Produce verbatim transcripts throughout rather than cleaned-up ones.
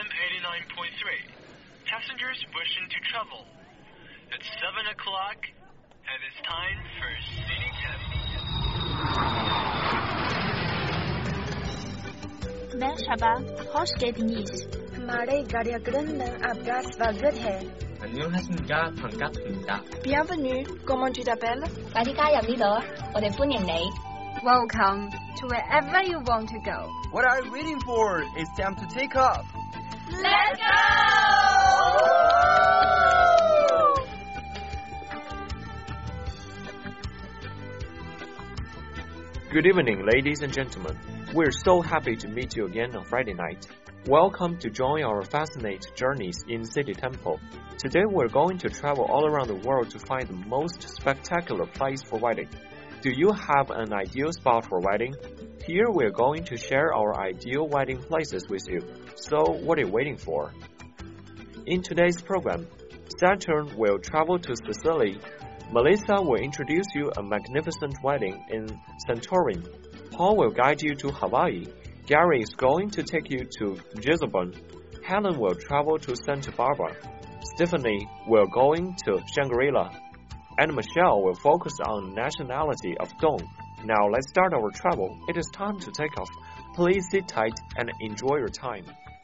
eighty-nine point three. Passengers wishing to travel. It's seven o'clock, and it's time for City Temp. Merhaba, hoş geldiniz. हमारे कार्यक्रम में आपका स्वागत है. 안녕하십니까, 반갑습니다. Bienvenue, comment tu t'appelles? 快啲加入呢度啊！我哋歡迎你。 Welcome to wherever you want to go. What are you waiting for? It's time to take off. Let's go! Good evening, ladies and gentlemen. We're so happy to meet you again on Friday night. Welcome to join our fascinating journeys in City Temple. Today we're going to travel all around the world to find the most spectacular place for wedding. Do you have an ideal spot for wedding? Here we're going to share our ideal wedding places with you. So what are you waiting for? In today's program, Saturn will travel to Sicily. Melissa will introduce you a magnificent wedding in Santorin. Paul will guide you to Hawaii. Gary is going to take you to Gisborne. Helen will travel to Santa Barbara. Stephanie will going to Shangri-La. And Michelle will focus on the nationality of Dong. Now let's start our travel. It is time to take off. Please sit tight and enjoy your time.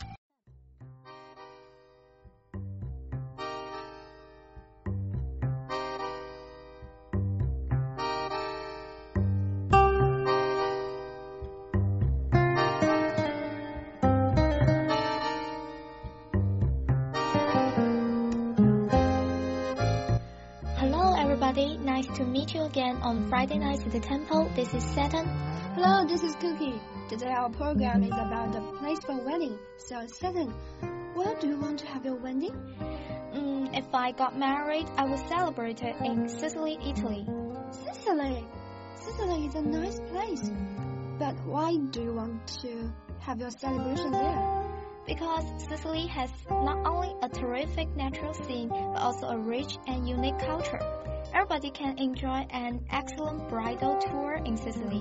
Nice to meet you again on Friday night at the temple. This is Saturn. Hello, this is Cookie. Today our program is about the place for wedding. So Saturn, where do you want to have your wedding? Mm, if I got married, I would celebrate it in Sicily, Italy. Sicily? Sicily is a nice place. But why do you want to have your celebration there? Because Sicily has not only a terrific natural scene, but also a rich and unique culture. Everybody can enjoy an excellent bridal tour in Sicily.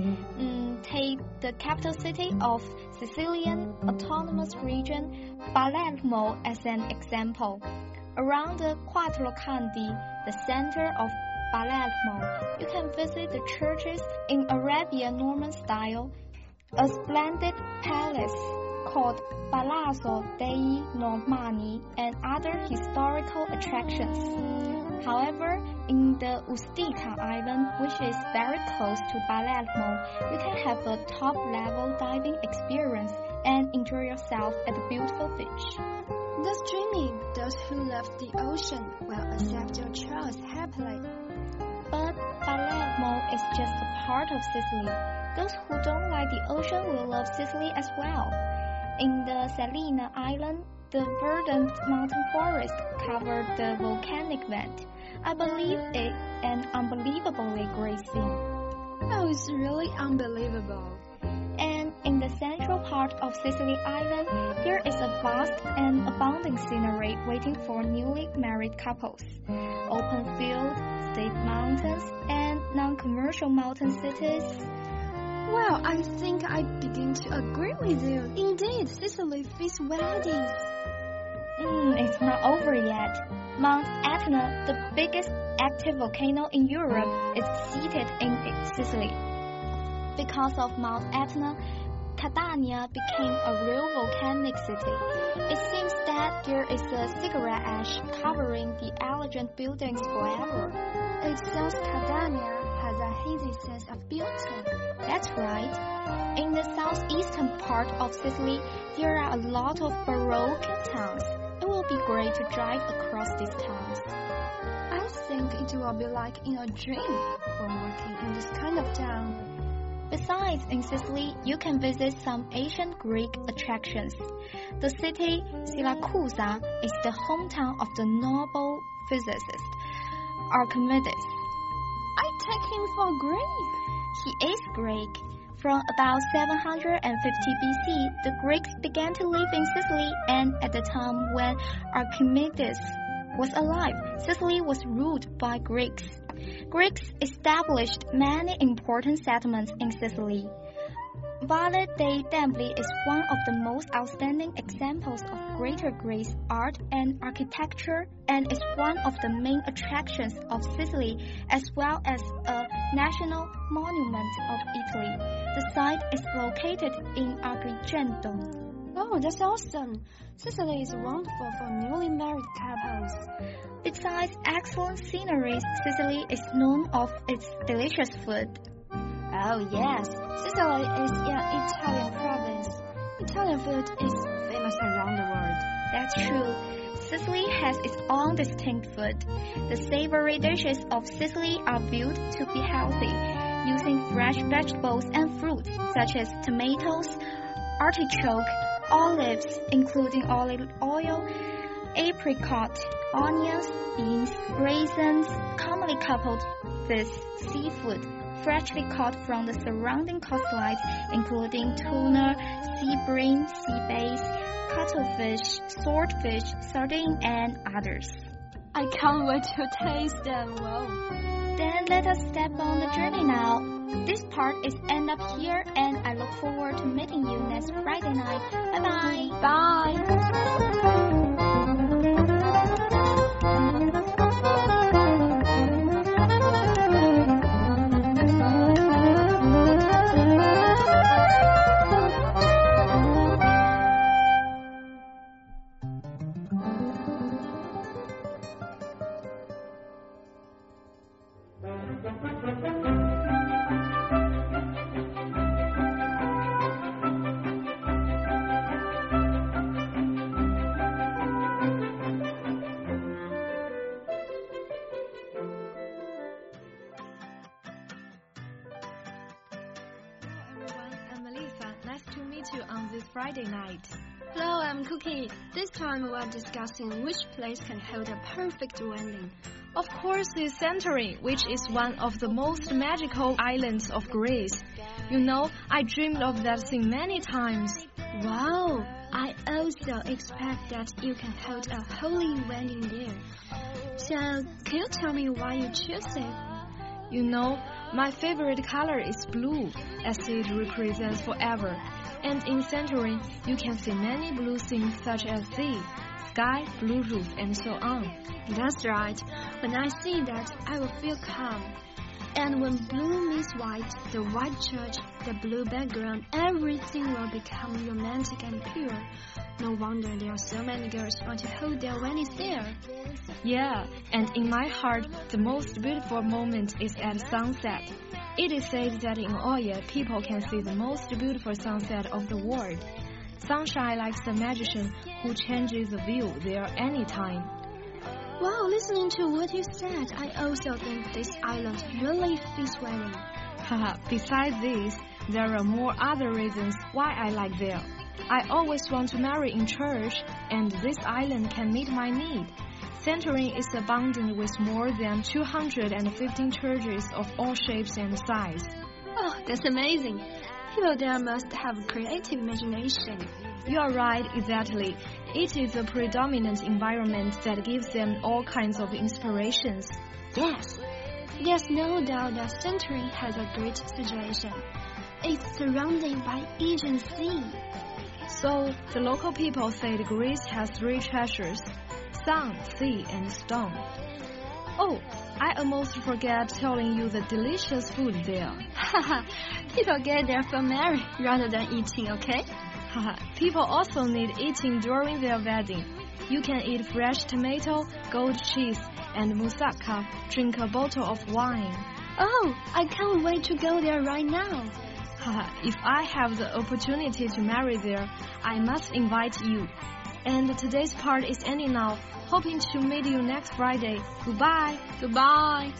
Mm, take the capital city of Sicilian Autonomous Region, Palermo, as an example. Around the Quattro Canti, the center of Palermo, you can visit the churches in Arabian Norman style, a splendid palace called Palazzo dei Normanni, and other historical attractions. However, in the Ustica Island, which is very close to Palermo, you can have a top-level diving experience and enjoy yourself at the beautiful beach. That's dreamy. Those who love the ocean will accept your choice happily. But Palermo is just a part of Sicily. Those who don't like the ocean will love Sicily as well. In the Salina Island, the verdant mountain forest covered the volcanic vent. I believe it an unbelievably great scene. Oh, it's really unbelievable. And in the central part of Sicily Island, there is a vast and abundant scenery waiting for newly married couples. Open fields, steep mountains, and non-commercial mountain cities. Well, I think I begin to agree with you. Indeed, Sicily fits weddings. Mm, it's not over yet. Mount Etna, the biggest active volcano in Europe, is seated in Sicily. Because of Mount Etna, Catania became a real volcanic city. It seems that there is a cigarette ash covering the elegant buildings forever. It says Catania has a hazy sense of beauty. That's right. In the southeastern part of Sicily, there are a lot of Baroque towns. It will be great to drive across these towns. I think it will be like in a dream when working in this kind of town. Besides, in Sicily, you can visit some ancient Greek attractions. The city Siracusa is the hometown of the Nobel physicist Archimedes. I take him for Greek. He is Greek. From about seven hundred fifty B C, the Greeks began to live in Sicily, and at the time when Archimedes was alive, Sicily was ruled by Greeks. Greeks established many important settlements in Sicily. Valle dei Templi is one of the most outstanding examples of Greater Greece art and architecture and is one of the main attractions of Sicily as well as a national monument of Italy. The site is located in Agrigento. Oh, that's awesome. Sicily is wonderful for newly married couples. Besides excellent scenery, Sicily is known of its delicious food. Oh yes, Sicily is an Italian province. Italian food is famous around the world. That's true. Sicily has its own distinct food. The savory dishes of Sicily are built to be healthy, using fresh vegetables and fruits such as tomatoes, artichoke, olives, including olive oil, apricot, onions, beans, raisins, commonly coupled with seafood, freshly caught from the surrounding coastlines, including tuna, sea bream, sea bass, cuttlefish, swordfish, sardine, and others. I can't wait to taste them. Wow. Then let us step on the journey now. This part is end up here, and I look forward to meeting you next Friday night. Bye-bye. Bye. You on this Friday night. Hello, I'm Cookie. This time we are discussing which place can hold a perfect wedding. Of course, it's Santorini, which is one of the most magical islands of Greece. You know, I dreamed of that thing many times. Wow, I also expect that you can hold a holy wedding there. So, can you tell me why you choose it? You know, my favorite color is blue, as it represents forever. And in Santorini, you can see many blue things such as sea, sky, blue roof, and so on. That's right. When I see that, I will feel calm. And when blue meets white, the white church, the blue background, everything will become romantic and pure. No wonder there are so many girls who want to hold their weddings there. Yeah, and in my heart, the most beautiful moment is at sunset. It is said that in Oye, people can see the most beautiful sunset of the world. Sunshine likes a magician who changes the view there anytime. Wow, listening to what you said, I also think this island really fits wedding. Haha, besides this, there are more other reasons why I like there. I always want to marry in church, and this island can meet my need. Santorini is abundant with more than two hundred fifteen churches of all shapes and sizes. Oh, that's amazing. People there must have creative imagination. You are right, exactly. It is a predominant environment that gives them all kinds of inspirations. Yes. There's no doubt that Santorini has a great situation. It's surrounded by Aegean Sea. So, the local people say that Greece has three treasures: sun, sea, and stone. Oh, I almost forgot telling you the delicious food there. Haha, people get there for marriage rather than eating, okay? Haha, people also need eating during their wedding. You can eat fresh tomato, goat cheese, and moussaka, drink a bottle of wine. Oh, I can't wait to go there right now. Haha, if I have the opportunity to marry there, I must invite you. And today's part is ending now. Hoping to meet you next Friday. Goodbye. Goodbye.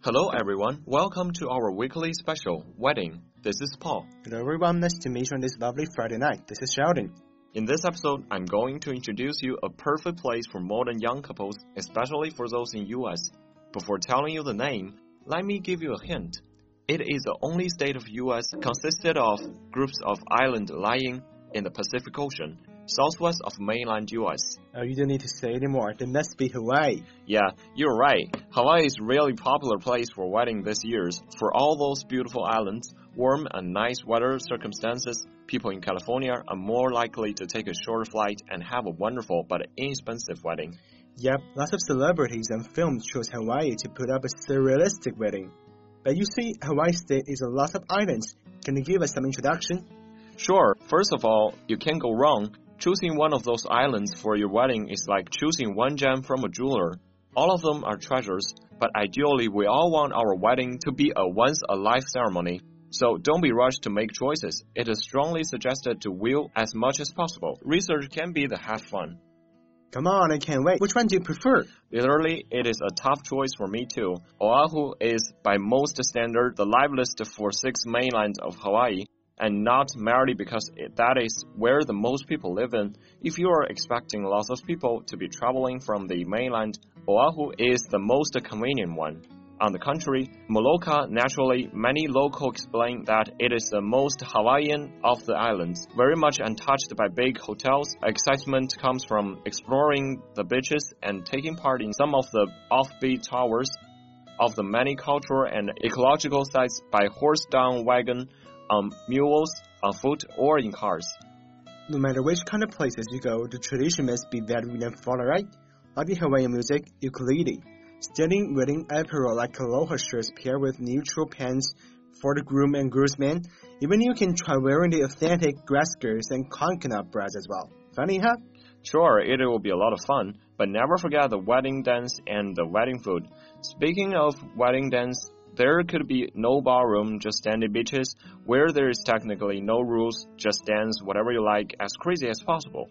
Hello everyone, welcome to our weekly special, Wedding. This is Paul. Hello everyone, nice to meet you on this lovely Friday night. This is Sheldon. In this episode, I'm going to introduce you a perfect place for modern young couples, especially for those in U S. Before telling you the name, let me give you a hint. It is the only state of U S consisted of groups of islands lying in the Pacific Ocean, southwest of mainland U S. Oh, you don't need to say anymore. It must be Hawaii. Yeah, you're right. Hawaii is a really popular place for wedding this year. For all those beautiful islands, warm and nice weather circumstances, people in California are more likely to take a short flight and have a wonderful but inexpensive wedding. Yep, lots of celebrities and films chose Hawaii to put up a surrealistic wedding. But you see, Hawaii state is a lot of islands. Can you give us some introduction? Sure. First of all, you can't go wrong. Choosing one of those islands for your wedding is like choosing one gem from a jeweler. All of them are treasures, but ideally we all want our wedding to be a once-a-life ceremony. So don't be rushed to make choices. It is strongly suggested to wheel as much as possible. Research can be the half fun. Come on, I can't wait. Which one do you prefer? Literally, it is a tough choice for me too. Oahu is, by most standard, the liveliest for six mainlands of Hawaii, and not merely because it, that is where the most people live in. If you are expecting lots of people to be traveling from the mainland, Oahu is the most convenient one. On the contrary, Molokai, naturally, many locals explain that it is the most Hawaiian of the islands. Very much untouched by big hotels, excitement comes from exploring the beaches and taking part in some of the offbeat towers of the many cultural and ecological sites by horse-drawn wagon, on mules, on foot, or in cars. No matter which kind of places you go, the tradition must be valued and followed, right? Like the Hawaiian music, ukulele. Stunning wedding apparel like aloha shirts paired with neutral pants for the groom and groomsmen. Even you can try wearing the authentic grass skirts and coconut bras as well. Funny, huh? Sure, it will be a lot of fun, but never forget the wedding dance and the wedding food. Speaking of wedding dance, there could be no ballroom, just sandy beaches, where there is technically no rules, just dance whatever you like, as crazy as possible.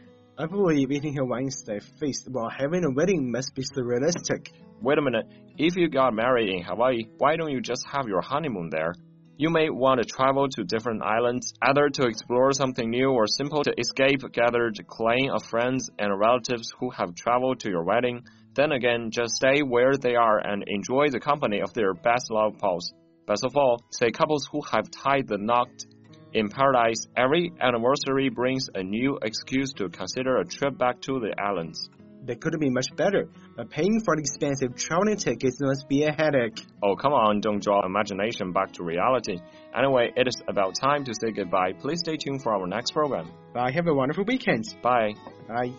I believe eating Hawaiian-style feast while having a wedding must be surrealistic. Wait a minute, if you got married in Hawaii, why don't you just have your honeymoon there? You may want to travel to different islands, either to explore something new or simply to escape gathered clan of friends and relatives who have traveled to your wedding. Then again, just stay where they are and enjoy the company of their best love pals. Best of all, say couples who have tied the knot in paradise, every anniversary brings a new excuse to consider a trip back to the islands. That could be much better, but paying for the expensive traveling tickets must be a headache. Oh, come on, don't draw imagination back to reality. Anyway, it is about time to say goodbye. Please stay tuned for our next program. Bye, have a wonderful weekend. Bye. Bye.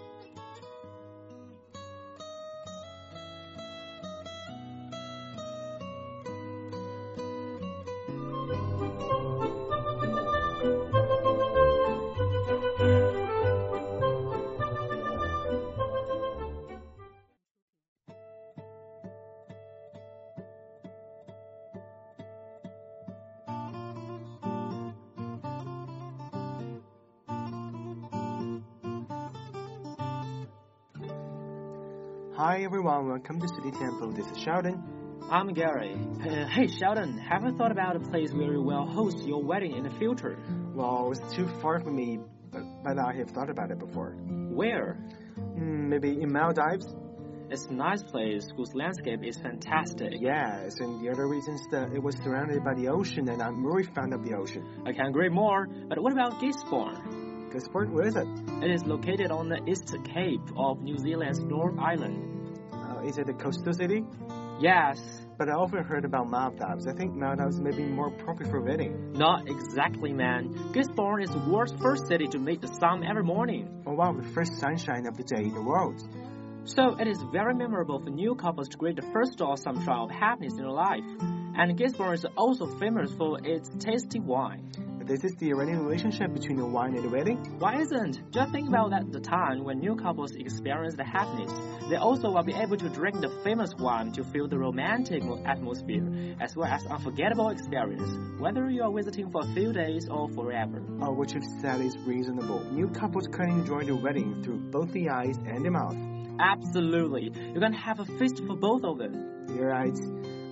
Hi everyone, welcome to City Temple. This is Sheldon. I'm Gary. Uh, hey Sheldon, have you thought about a place where you will host your wedding in the future? Well, it's too far for me, but, but I have thought about it before. Where? Mm, maybe in Maldives? It's a nice place whose landscape is fantastic. Yes, and the other reason is that it was surrounded by the ocean and I'm really fond of the ocean. I can't agree more, but what about Gisborne? Gisborne, where is it? It is located on the east cape of New Zealand's North Island. Uh, is it a coastal city? Yes. But I often heard about Maldives. I think Maldives may be more appropriate for wedding. Not exactly, man. Gisborne is the world's first city to meet the sun every morning. Oh wow, the first sunshine of the day in the world. So it is very memorable for new couples to greet the first or some trial of happiness in their life. And Gisborne is also famous for its tasty wine. This is the original relationship between the wine and the wedding? Why isn't? Just think about that the time when new couples experience the happiness. They also will be able to drink the famous wine to feel the romantic atmosphere, as well as unforgettable experience, whether you are visiting for a few days or forever. Oh, what you've said is reasonable. New couples can enjoy the wedding through both the eyes and the mouth. Absolutely. You can have a feast for both of them. You're right.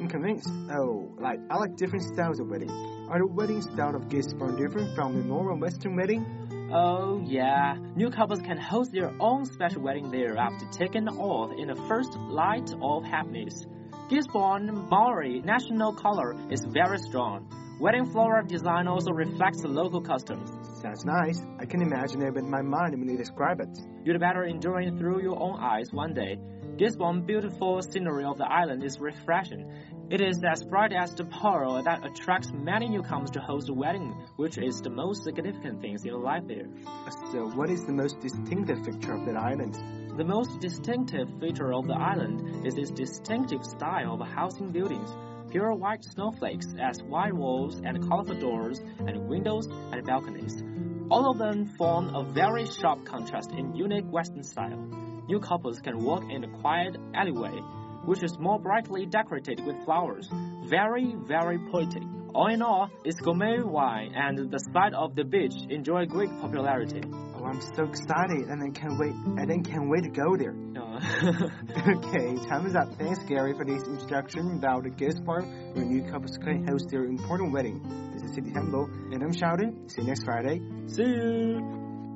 I'm convinced. Oh, like, I like different styles of wedding. Are the wedding style of Gisborne different from the normal Western wedding? Oh, yeah. New couples can host their own special wedding there after taking the oath in the first light of happiness. Gisborne Maori national color is very strong. Wedding floral design also reflects the local customs. Sounds nice. I can imagine it with my mind when you describe it. You'd better enjoy it through your own eyes one day. Gisborne's beautiful scenery of the island is refreshing. It is as bright as the pearl that attracts many newcomers to host a wedding, which is the most significant thing in life there. So, what is the most distinctive feature of that island? The most distinctive feature of the island is its distinctive style of housing buildings. Pure white snowflakes as wide walls and colorful doors and windows and balconies. All of them form a very sharp contrast in unique Western style. New couples can walk in a quiet alleyway, which is more brightly decorated with flowers. Very, very poetic. All in all, its gourmet wine and the sight of the beach enjoy great popularity. Oh, I'm so excited, and I can't wait, and I can't wait to go there. Uh. Okay, time is up. Thanks, Gary, for this introduction about the Gisborne, where new couples can host their important wedding. This is City Temple, and I'm Sheldon. See you next Friday. See you.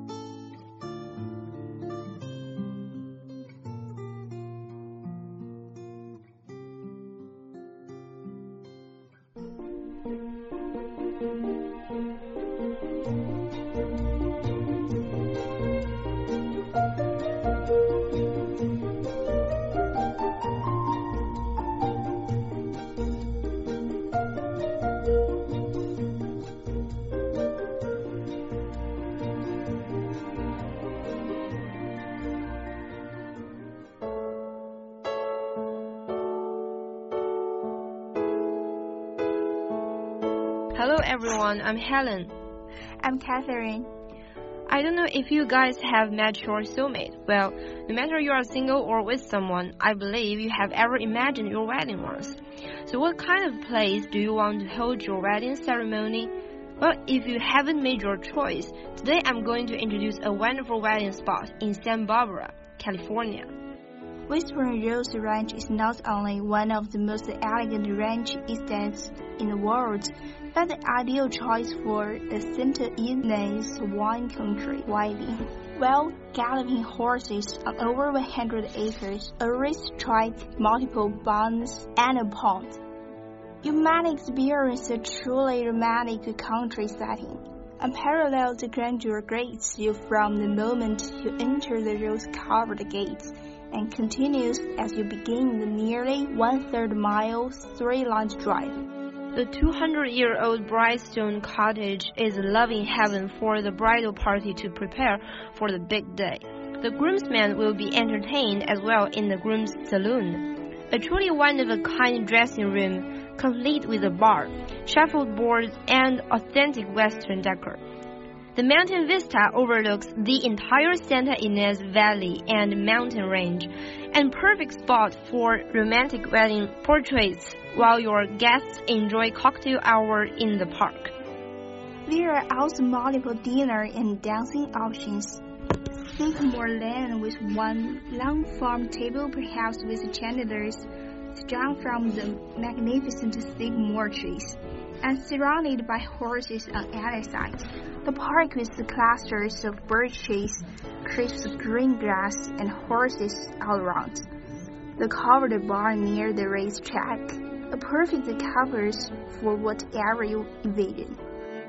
Hello everyone, I'm Helen. I'm Catherine. I don't know if you guys have met your soulmate. Well, no matter you are single or with someone, I believe you have ever imagined your wedding once. So what kind of place do you want to hold your wedding ceremony? Well, if you haven't made your choice, today I'm going to introduce a wonderful wedding spot in Santa Barbara, California. Whispering Rose Ranch is not only one of the most elegant ranch estates in the world, but the ideal choice for the Saint Ynez wine country wedding. Well, galloping horses on over one hundred acres, a racetrack, multiple barns, and a pond. You might experience a truly romantic country setting. Unparalleled grandeur greets you from the moment you enter the rose-covered gates, and continues as you begin the nearly one-third mile three-line drive. The two hundred year old Brightstone Cottage is a loving heaven for the bridal party to prepare for the big day. The groomsmen will be entertained as well in the groom's saloon. A truly one-of-a-kind dressing room, complete with a bar, shuffleboard, and authentic Western decor. The mountain vista overlooks the entire Santa Ynez Valley and mountain range, and perfect spot for romantic wedding portraits while your guests enjoy cocktail hour in the park. There are also multiple dinner and dancing options. Sycamore Lane with one long farm table, perhaps with chandeliers strung from the magnificent sycamore trees, and surrounded by horses on either side. The park with the clusters of birch trees, crisp green grass, and horses all around. The covered bar near the racetrack, a perfect covers for whatever you envision.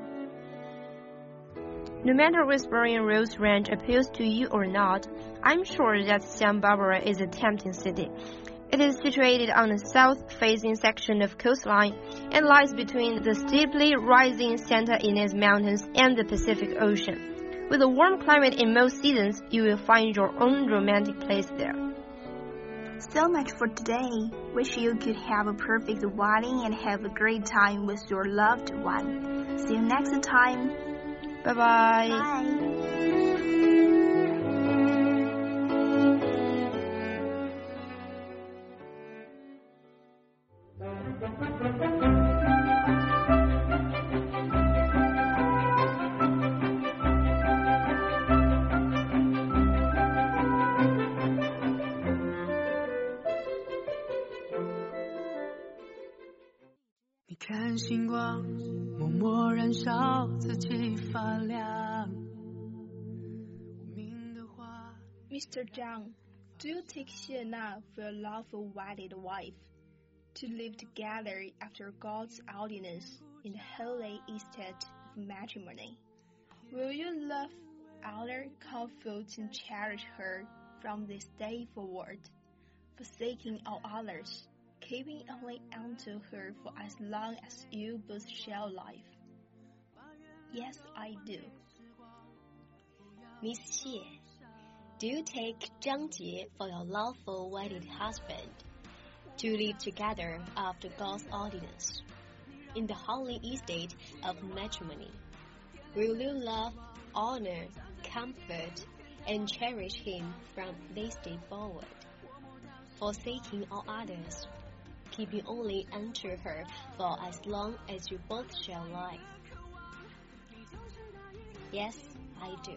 No matter Whispering Rose Ranch appeals to you or not, I'm sure that Santa Barbara is a tempting city. It is situated on the south-facing section of coastline and lies between the steeply rising Santa Ynez Mountains and the Pacific Ocean. With a warm climate in most seasons, you will find your own romantic place there. So much for today. Wish you could have a perfect wedding and have a great time with your loved one. See you next time. Bye-bye. Bye. 看星光默默燃烧自己发亮。 Mister Zhang, do you take Xiana for your lawful wedded wife, to live together after God's ordinance in the holy estate of matrimony? Will you love, honor, comfort, and cherish her from this day forward, forsaking all others, keeping only unto her for as long as you both shall live? Yes, I do. Miss Xie, do you take Zhang Jie for your lawful wedded husband, to live together after God's ordinance in the holy estate of matrimony? Will you love, honor, comfort, and cherish him from this day forward, forsaking all others, keeping only unto her for as long as you both shall live? Yes, I do.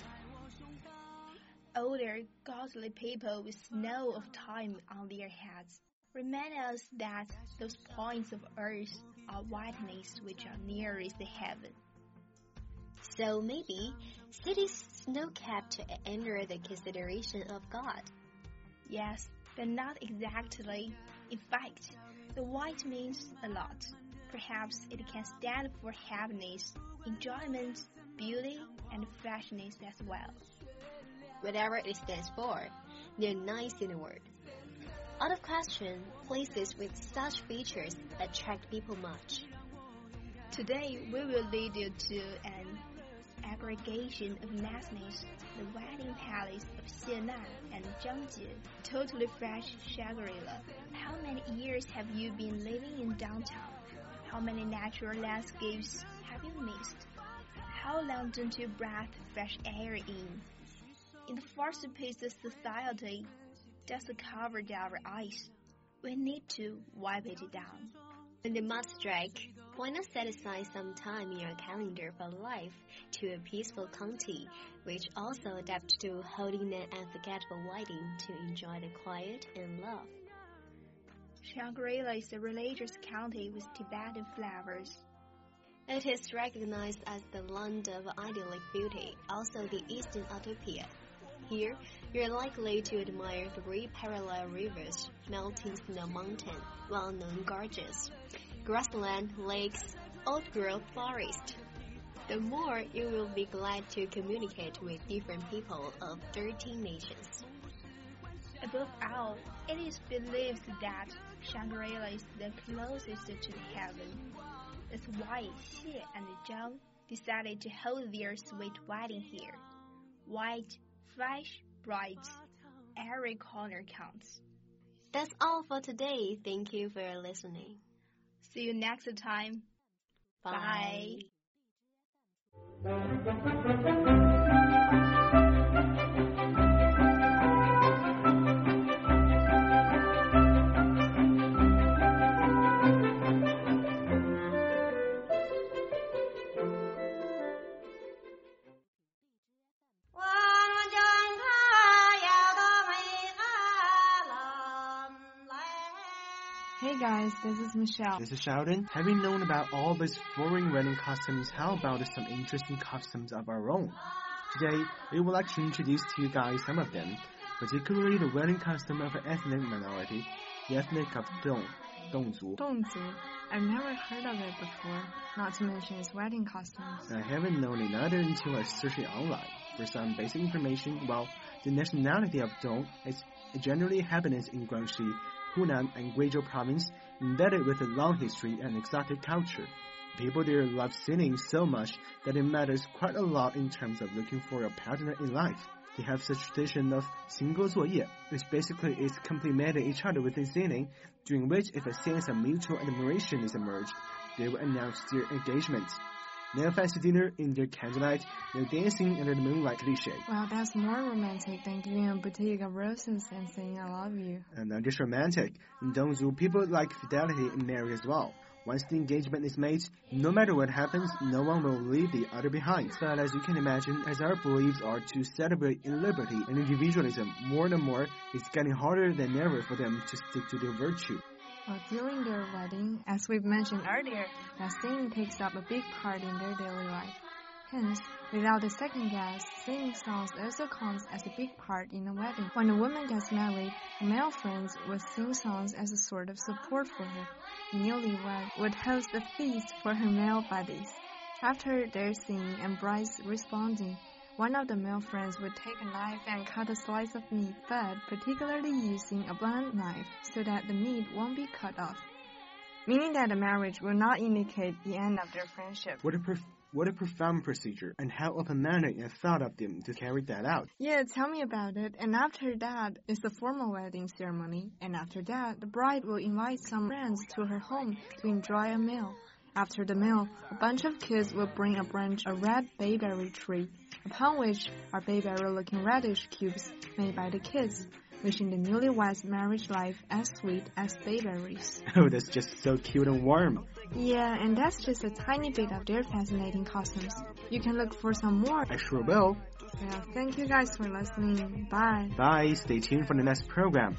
Older, godly people with snow of time on their heads remind us that those points of earth are whiteness which are nearest the heaven. So maybe cities snow-capped under the consideration of God. Yes, but not exactly. In fact, the white means a lot. Perhaps it can stand for happiness, enjoyment, beauty, and freshness as well. Whatever it stands for, they're nice in a word. Out of question, places with such features attract people much. Today, we will lead you to an aggregation of niceness, the wedding palace of Xiana and Zhangjie, totally fresh Shangri-La. How many years have you been living in downtown? How many natural landscapes have you missed? How long don't you breathe fresh air in? In the fast-paced society, dust covered our eyes. We need to wipe it down. When the must strike, why not set aside some time in your calendar for life to a peaceful county, which also adapts to holding an unforgettable wedding to enjoy the quiet and love. Shangri-La is a religious county with Tibetan flowers. It is recognized as the land of idyllic beauty, also the Eastern Utopia. Here, you're likely to admire three parallel rivers, melting snow mountain, well-known gorges, grassland, lakes, old-growth forest. The more, you will be glad to communicate with different people of thirteen nations. Above all, it is believed that Shangri-La is the closest to heaven. That's why Xie and Zhang decided to hold their sweet wedding here. White, fresh, bright, every corner counts. That's all for today. Thank you for listening. See you next time. Bye. Bye. Hey guys, this is Michelle. This is Sheldon. Having known about all these foreign wedding customs, how about some interesting customs of our own? Today, we would like to introduce to you guys some of them, particularly the wedding custom of an ethnic minority, the ethnic of Dong, Dongzu. Dongzu. I've never heard of it before, not to mention its wedding customs. I haven't known it either until I searched it online. For some basic information, well, the nationality of Dong is generally happens in Guangxi, Hunan and Guizhou province, embedded with a long history and exotic culture. People there love singing so much that it matters quite a lot in terms of looking for a partner in life. They have such tradition of 行歌作业, which basically is complimenting each other with singing, during which if a sense of mutual admiration is emerged, they will announce their engagement. No fancy dinner in their candlelight, no dancing under the moonlight cliche. Well, that's more romantic than giving a bouquet of roses and saying I love you. And not just romantic. In Dongzu, people like fidelity in marriage as well. Once the engagement is made, no matter what happens, no one will leave the other behind. But as you can imagine, as our beliefs are to celebrate in liberty and individualism more and more, it's getting harder than ever for them to stick to their virtue. Well, during their wedding, as we've mentioned earlier, that singing takes up a big part in their daily life. Hence, without a second guess, singing songs also counts as a big part in a wedding. When a woman gets married, her male friends would sing songs as a sort of support for her. The newlywed would host a feast for her male buddies. After their singing and brides responding, one of the male friends would take a knife and cut a slice of meat, but particularly using a blunt knife so that the meat won't be cut off, meaning that the marriage will not indicate the end of their friendship. What a prof- what a profound procedure, and how open-minded and thought of them to carry that out. Yeah, tell me about it. And after that is the formal wedding ceremony, and after that, the bride will invite some friends to her home to enjoy a meal. After the meal, a bunch of kids will bring a branch of red bayberry tree, upon which are bayberry-looking radish cubes made by the kids, wishing the newlyweds' marriage life as sweet as bayberries. Oh, that's just so cute and warm. Yeah, and that's just a tiny bit of their fascinating customs. You can look for some more. I sure will. Well, thank you guys for listening. Bye. Bye. Stay tuned for the next program.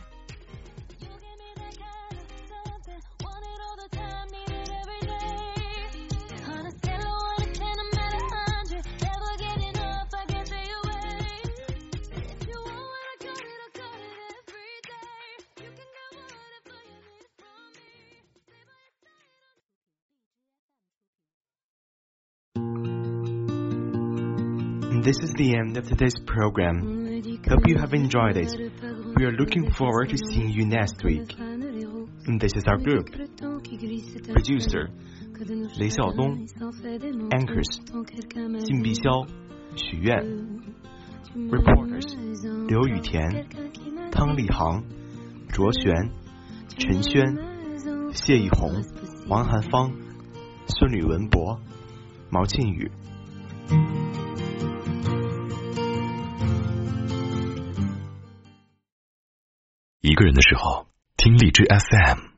This is the end of today's program. Hope you have enjoyed it. We are looking forward to seeing you next week. This is our group. Producer, 雷晓东 Anchors, 靳碧霄 许愿 Reporters, 刘雨田 汤立航 卓璇 陈轩 谢一红 王涵芳 孙吕文博 毛庆宇。 一个人的时候，听荔枝 F M。